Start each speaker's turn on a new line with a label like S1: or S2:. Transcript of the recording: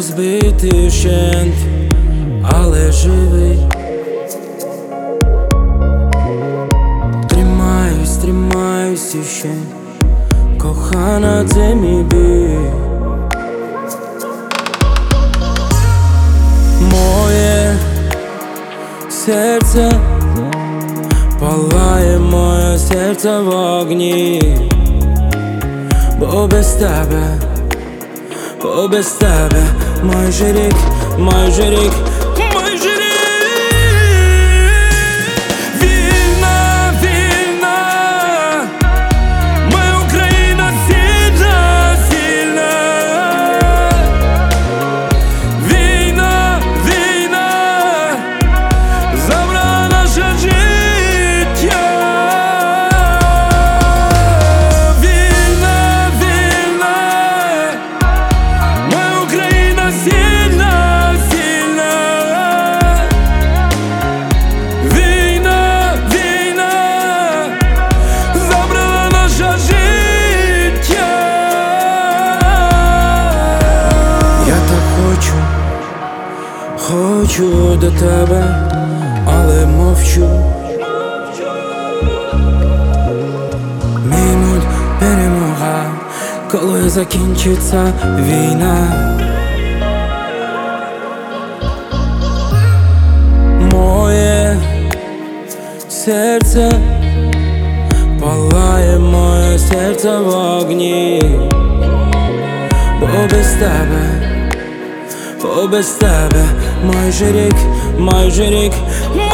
S1: розбитий вщент, але живий. Тримаюсь іще, кохана, це мій бій. Моє серце палає, моє серце в огні, бо без тебе майже рік. Хочу до тебе, але мовчу. Минуть перемога, коли закінчиться війна. Моє серце палає, моє серце в огні, бо без тебе майже рік.